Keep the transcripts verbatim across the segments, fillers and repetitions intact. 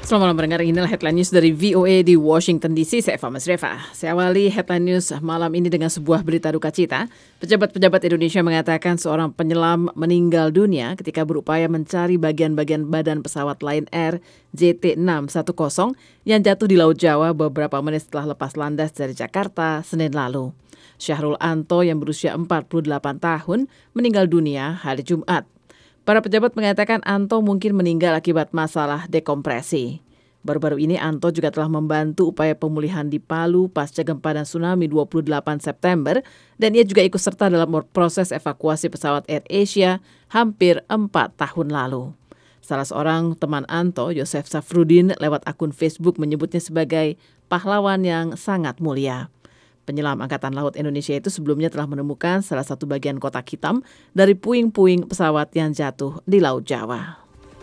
Selamat malam pendengar, inilah headline news dari V O A di Washington D C. Saya Eva Masreva. Saya awali headline news malam ini dengan sebuah berita duka cita. Pejabat-pejabat Indonesia mengatakan seorang penyelam meninggal dunia ketika berupaya mencari bagian-bagian badan pesawat Lion Air J T enam satu nol yang jatuh di Laut Jawa beberapa menit setelah lepas landas dari Jakarta Senin lalu. Syahrul Anto yang berusia empat puluh delapan tahun meninggal dunia hari Jumat. Para pejabat mengatakan Anto mungkin meninggal akibat masalah dekompresi. Baru-baru ini Anto juga telah membantu upaya pemulihan di Palu pasca gempa dan tsunami dua puluh delapan September dan ia juga ikut serta dalam proses evakuasi pesawat Air Asia hampir empat tahun lalu. Salah seorang teman Anto, Yosef Safrudin, lewat akun Facebook menyebutnya sebagai pahlawan yang sangat mulia. Penyelam Angkatan Laut Indonesia itu sebelumnya telah menemukan salah satu bagian kotak hitam dari puing-puing pesawat yang jatuh di Laut Jawa.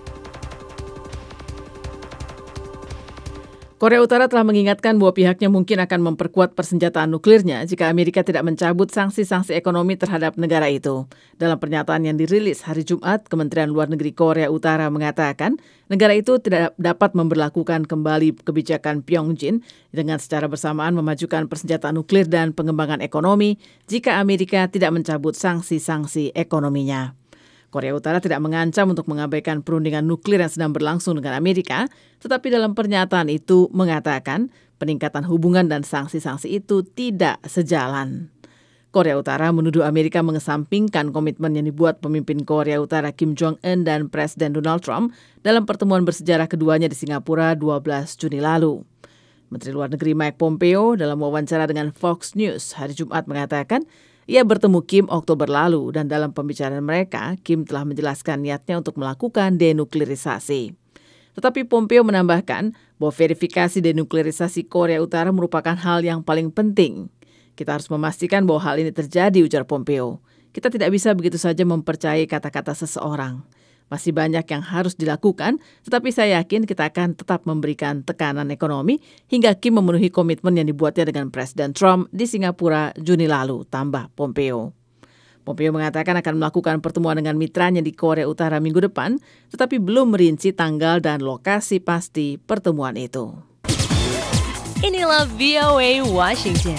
Korea Utara telah mengingatkan bahwa pihaknya mungkin akan memperkuat persenjataan nuklirnya jika Amerika tidak mencabut sanksi-sanksi ekonomi terhadap negara itu. Dalam pernyataan yang dirilis hari Jumat, Kementerian Luar Negeri Korea Utara mengatakan negara itu tidak dapat memberlakukan kembali kebijakan Pyongyang dengan secara bersamaan memajukan persenjataan nuklir dan pengembangan ekonomi jika Amerika tidak mencabut sanksi-sanksi ekonominya. Korea Utara tidak mengancam untuk mengabaikan perundingan nuklir yang sedang berlangsung dengan Amerika, tetapi dalam pernyataan itu mengatakan peningkatan hubungan dan sanksi-sanksi itu tidak sejalan. Korea Utara menuduh Amerika mengesampingkan komitmen yang dibuat pemimpin Korea Utara Kim Jong-un dan Presiden Donald Trump dalam pertemuan bersejarah keduanya di Singapura dua belas Juni lalu. Menteri Luar Negeri Mike Pompeo dalam wawancara dengan Fox News hari Jumat mengatakan ia bertemu Kim Oktober lalu dan dalam pembicaraan mereka, Kim telah menjelaskan niatnya untuk melakukan denuklirisasi. Tetapi Pompeo menambahkan bahwa verifikasi denuklirisasi Korea Utara merupakan hal yang paling penting. Kita harus memastikan bahwa hal ini terjadi, ujar Pompeo. Kita tidak bisa begitu saja mempercayai kata-kata seseorang. Masih banyak yang harus dilakukan, tetapi saya yakin kita akan tetap memberikan tekanan ekonomi hingga Kim memenuhi komitmen yang dibuatnya dengan Presiden Trump di Singapura Juni lalu, tambah Pompeo. Pompeo mengatakan akan melakukan pertemuan dengan mitranya di Korea Utara minggu depan, tetapi belum merinci tanggal dan lokasi pasti pertemuan itu. Inilah V O A Washington.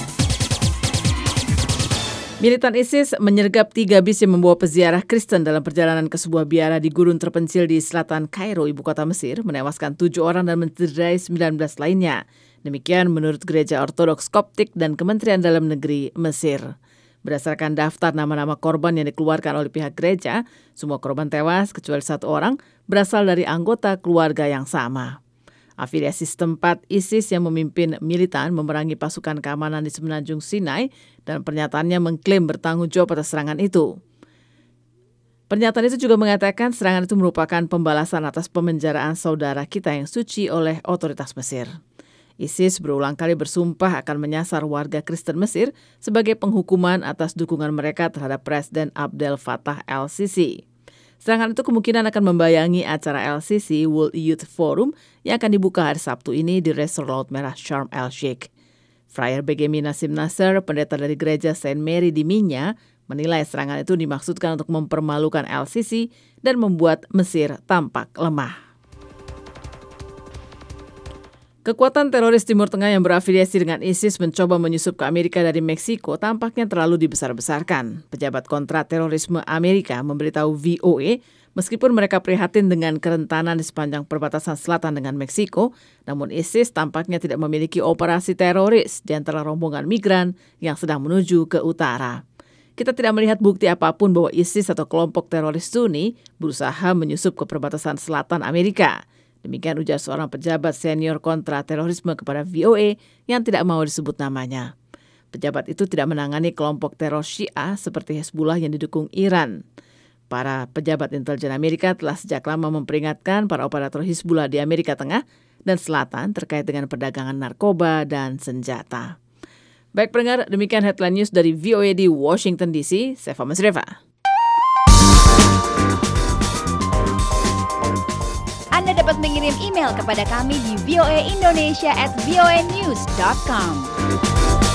Militan ISIS menyergap tiga bis yang membawa peziarah Kristen dalam perjalanan ke sebuah biara di gurun terpencil di selatan Kairo, ibu kota Mesir, menewaskan tujuh orang dan mencederai sembilan belas lainnya. Demikian menurut Gereja Ortodoks Koptik dan Kementerian Dalam Negeri Mesir. Berdasarkan daftar nama-nama korban yang dikeluarkan oleh pihak gereja, semua korban tewas kecuali satu orang berasal dari anggota keluarga yang sama. Afiliasi setempat ISIS yang memimpin militan memerangi pasukan keamanan di semenanjung Sinai dan pernyataannya mengklaim bertanggung jawab atas serangan itu. Pernyataan itu juga mengatakan serangan itu merupakan pembalasan atas pemenjaraan saudara kita yang suci oleh otoritas Mesir. ISIS berulang kali bersumpah akan menyasar warga Kristen Mesir sebagai penghukuman atas dukungan mereka terhadap Presiden Abdel Fattah el-Sisi. Serangan itu kemungkinan akan membayangi acara L C C World Youth Forum yang akan dibuka hari Sabtu ini di Resort Laut Merah Sharm el-Sheikh. Friar B G M Nasim Nasser, pendeta dari gereja Saint Mary di Minya, menilai serangan itu dimaksudkan untuk mempermalukan L C C dan membuat Mesir tampak lemah. Kekuatan teroris Timur Tengah yang berafiliasi dengan ISIS mencoba menyusup ke Amerika dari Meksiko tampaknya terlalu dibesar-besarkan. Pejabat kontraterorisme Amerika memberitahu V O A, meskipun mereka prihatin dengan kerentanan di sepanjang perbatasan selatan dengan Meksiko, namun ISIS tampaknya tidak memiliki operasi teroris di antara rombongan migran yang sedang menuju ke utara. Kita tidak melihat bukti apapun bahwa ISIS atau kelompok teroris Sunni berusaha menyusup ke perbatasan selatan Amerika. Demikian ujar seorang pejabat senior kontra terorisme kepada V O A yang tidak mau disebut namanya. Pejabat itu tidak menangani kelompok teror Syiah seperti Hezbollah yang didukung Iran. Para pejabat intelijen Amerika telah sejak lama memperingatkan para operator Hezbollah di Amerika Tengah dan Selatan terkait dengan perdagangan narkoba dan senjata. Baik pendengar, demikian headline news dari V O A di Washington D C. Saya Eva Masreva. Anda dapat mengirim email kepada kami di voaindonesia at voanews dot com.